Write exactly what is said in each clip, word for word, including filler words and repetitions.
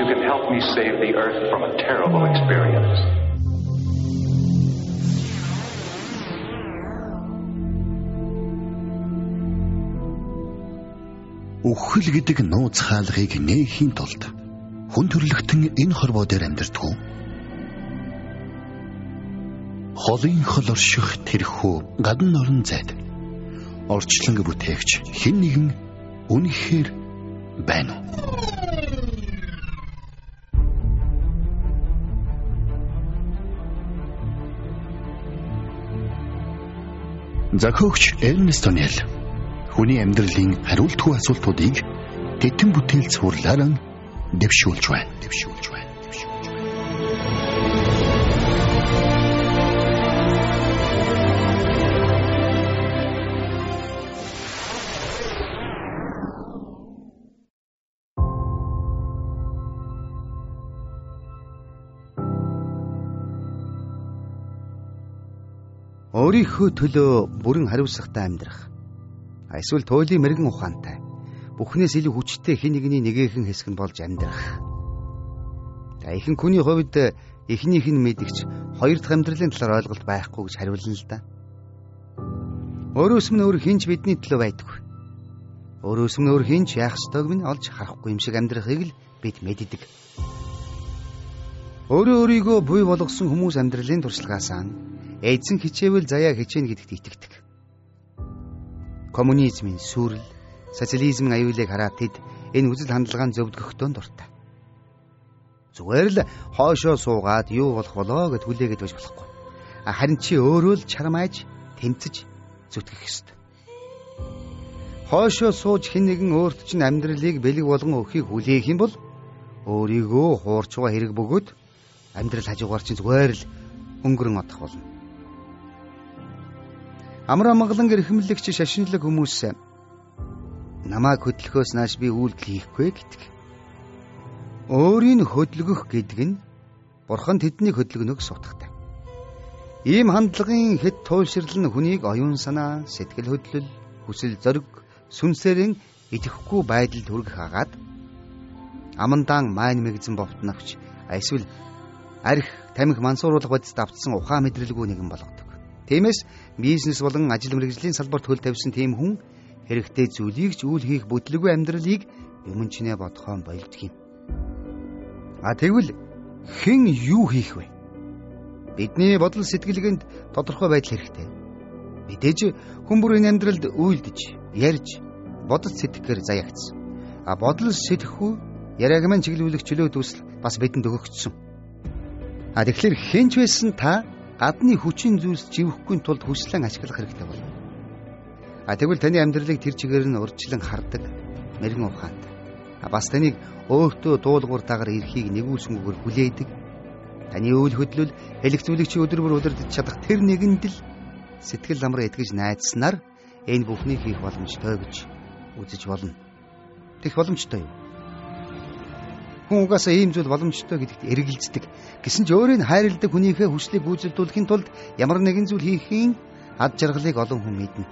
you can help me save the Earth from a terrible experience. Үхэл гэдэг нууц хаалгыг нээхийн тулд хүн төрлөختөн энэ хорвоо дээр амьдардаг. Холын хол орших тэрхүү гадна орон зайд орчлон бүтээгч хэн нэгэн үнэхээр байна уу? Зохиогч Эрнест Онел хүний амьдралын хариултгүй асуултуудыг тэтэн бүтээл цуурлааран дэвшүүлж байна. Дэвшүүлж байна. Дэвшүүлж байна. Өөрийнхөө төлөө бүрэн хариуцлагатай амьдрах. Эсвэл туйлын мэрэгэн ухаантай. Бүхнээс илүү хүчтэй хэн нэгний нэгэн хэсэг нь болж амьдрах. За ихэнх хүний хувьд эхнийх нь мэдгч хоёр дахь амьдралын талаар ойлголт байхгүй гэж хариулна л да. Өөрөөс минь өөр хинч бидний төлөө байдаггүй. Өөрөөс минь өөр хинч яах ёстойг минь олж харахгүй юм шиг амьдрахыг л бид мэддэг. Өөрөө өөрийгөө буй болгосон хүмүүс амьдралын туршлагаасаа эзэн хичээвэл заяа хичээнэ гэдэгт итгэдэг. Коммунизмын сүрэл, социализмын аюулыг хараад тэд энэ үзэл хандлагаанд зөвдгөхдөө дуртай. Зүгээр л хоошоо суугаад юу болох болоо гэд хүлээгээд байж болохгүй. Харин чи өөрөө л чармааж, тэмцэж зүтгэх ёстой. Хоошоо сууж хэн нэгэн өөрт чинь амьдралыг бэлэг болгон өгөхийг хүлээх юм бол өөрийгөө хуурчгаа хэрэг бөгөөд амьдрал хажуугаар чинь зүгээр л өнгөрөн одох болно. Амар амгалан эрхэмлэгч шашинлаг хүмүүс намайг хөдлөхөөс нааш би үйлдэл хийхгүй гэдэг. Өөрийг хөдлөх гэдэг нь бурхан тэднийг хөдлөгнөг сутгатай. Ийм хандлагын хэд туйлшрал нь хүнийг оюун санаа, сэтгэл хөдлөл, хүсэл зориг, сүнсээрэн идэхгүй байдалд хүргэх хагаад амандаан майн мэгзэн бовтногч эсвэл арх тамхи мансууруулах бодисд автсан ухаан мэдрэлгүй нэгэн болгодог. Тиймээс бизнес болон ажил мэргэжлийн салбарт хөл тавьсан тийм хүн хэрэгтэй зүйлийг ч үйл хийх бүтлгүй амьдралыг юмн чинээ бодхоон болдгийм. А тэгвэл хэн юу хийх вэ? Бидний бодол сэтгэлгээнд тодорхой байдал хэрэгтэй. Мэдээж хүн бүрийн амьдралд үйлдэж, ярьж, бодож сэтгэхээр заяагцсан. А бодол сэтгэхүй яриагман чиглүүлэх чөлөө төсөл бас бидэнд өгөгдсөн. А тэгэхээр хэнч байсан та гадны хүчин зүйлс живэхгүй тулд хүслэн ашиглах хэрэгтэй болно. А тэгвэл таны амьдралыг тэр чигээр нь урьдчилан хардаг мэрэгэн ухаантай. А бас таныг өөртөө дуулууртаагаар эрхийг нэгүүлсэнгүйгээр хүлээдэг. Таны үйл хөдлөл электруулагчийн өдөр бүр удирдах чадах тэр нэгэнд л сэтгэл амраа итгэж найдснаар энэ бүхнийг хийх боломжтой гэж үзэж болно. Тэгэх боломжтой юу? Хүн угаасаа ийм зүйл боломжтой гэдэгт эргэлздэг. Гэсэн ч өөрийн хайрладаг хүнийхээ хүслийг гүйцэлдүүлэхийн тулд ямар нэгэн зүйл хийхийн ад жаргалыг олон хүн мэднэ.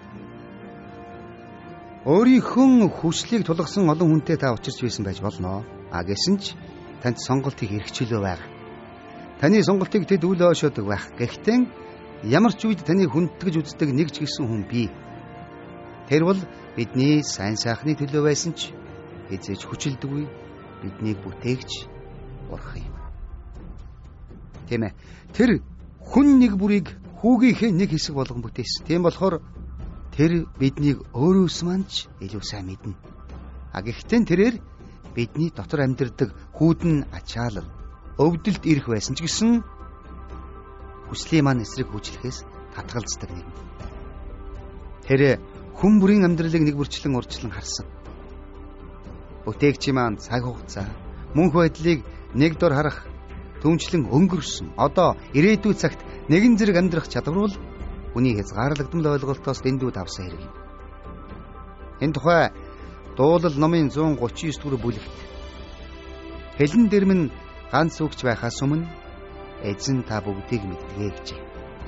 Өөрийнхөө хүслийг тулгасан олон хүнтэй та учирч байсан байж болно. А гэсэн ч танд сонголт хийх эрх чөлөө байгаа. Таны сонголтыг тэд үл ойшоодог байх. Гэхдээ ямар ч үед таныг хүндтгэж үздэг нэг ч гэсэн хүн бий. Тэр бол бидний сайн сайхны төлөө байсан ч хязгаарч хүчилдэггүй. Биднийг бүтээгч бурхан юм. Тийм ээ. Тэр хүн нэг бүрийг хүүгийнхээ нэг хэсэг болгон бүтээсэн. Тийм болохоор тэр биднийг өөрөөс маань ч илүү сайн мэднэ. А гэхдээ тэрээр бидний дотор амьдардаг хүүдэн ачаалал, өвдөлт ирэх байсан ч гэсэн хүслийн маань эсрэг хүчлэхээс татгалздаг нэг. Тэр хүн бүрийн амьдралыг нэг бүрчлэн урьдчилан харсан. Бүтээгчийн маань цаг хугацаа, мөнх байдлыг нэг дор харах түнчлэн өнгөрсөн. Одоо ирээдүйн цагт нэгэн зэрэг амьдрах чадвар бол хүний хязгаарлагдмал ойлголтоос дэндүү давсан хэрэг юм. Энэ тухай дуулал номын зуун гучин девять дугаар бүлэгт хэлэн дэрмэн ганц үгч байхаас өмнө эзэн та бүгдийг мэддэг гэжээ.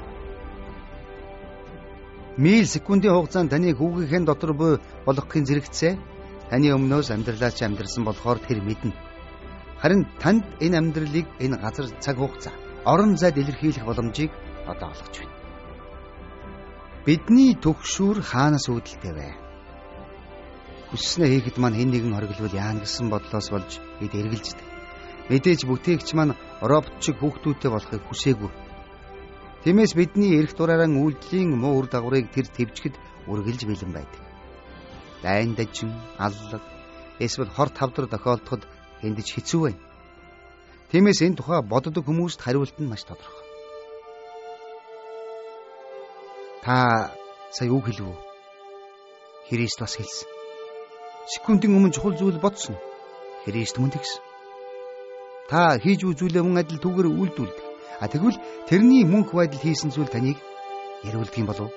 Мил секундын хугацаанд таны хүүгийнхээ дотор буй болгохын зэрэгцээ таны өмнөөс амьдралаач амьдрсан болохоор тэр мэднэ. Харин танд энэ амьдралыг, энэ газар, цаг хугацаа, орон зайд илэрхийлэх боломжийг одоо олгож байна. Бидний төгшүүр хаанаас үүдэлтэй вэ? Хүсснээ хийхэд маань хэн нэгэн хориглол яана гэсэн бодлоос болж бид эргэлждэг. Мэдээж бүтээгч маань робот шиг хүүхдүүдтэй болохыг хүсээгүй. Тиймээс бидний эрх дураараа үйлдэлийн муу үр дагаврыг тэр твжихэд үргэлж бэлэн байдаг. Дайн дажин, аллаг, эсвэл хор тавдар тохиолдоход хэндэж хэцүү байна. Тиймээс энэ тухай боддог хүмүүст хариулт нь маш тодорхой. Та сая үг хэлв үү? Христ бас хэлсэн. Секундын өмнө чухал зүйл бодсон. Христ мөн тэгсэн. Та хийж үйл зүйлээ мөн адил түүгээр үйлдүүлдэг. А тэгвэл тэрний мөнх байдал хийсэн зүйл таныг яриулдаг юм болов?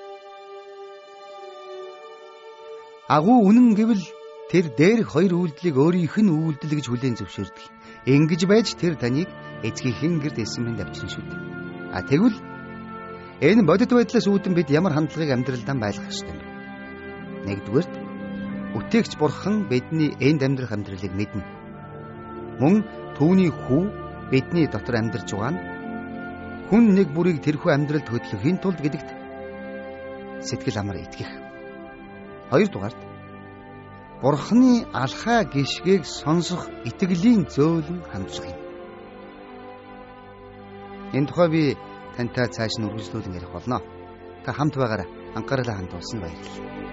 Агуу үнэн гэвэл тэр дээрх хоёр үйлдэлийг өөрийнх нь үйлдэл гэж хүлээн зөвшөөрдөг. Ингэж байж тэр таныг эцгийнхэн гэрд эсэмэн давчирна шүү дээ. А тэгвэл энэ бодит байдлаас үүдэн бид ямар хандлагыг амьдралдаа байлгах ёстой юм бэ? Нэгдүгээрт, бүтээгч бурхан бидний энд амьдрах амьдралыг мэднэ. Мөн түүний хүү бидний дотор амьдарч байгаа нь хүн нэг бүрийг тэрхүү амьдралд хөдлөхийн тулд гэдэгт сэтгэл амар итгэх. Хоёрдугаарт, бурханы алхаа гიშгийг сонсох итгэлийн зөөлөн хандах юм. Энэ тухай би тантай цааш нь үргэлжлүүлэн ярих болно. Та хамт байгаарай. Анхааралаа хандуулсан баярлалаа.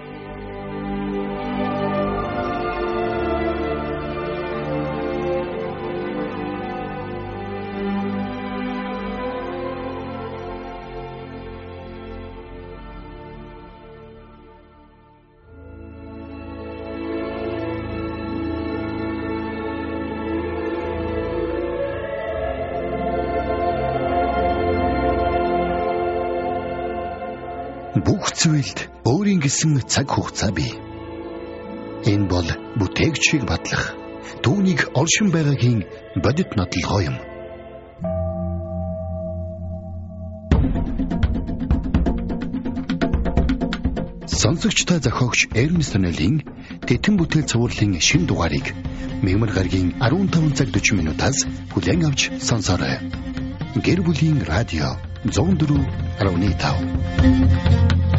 Бүх зүйлд өөрийн гэсэн цаг хугацаа бий. Энэ бол бүтээгчийг батлах, түүнийг оршин байгаагийн бодит нотлогоо юм. Сонсогчтой зохиогч Эрнест Ноллигийн Тэтэн бүтээл цувралын шинэ дугаарыг мэгмар гарагийн арван таван цаг дөрвөн минутаас хүлээн авч сонсоорой. Гэр бүлийн радио one oh four point five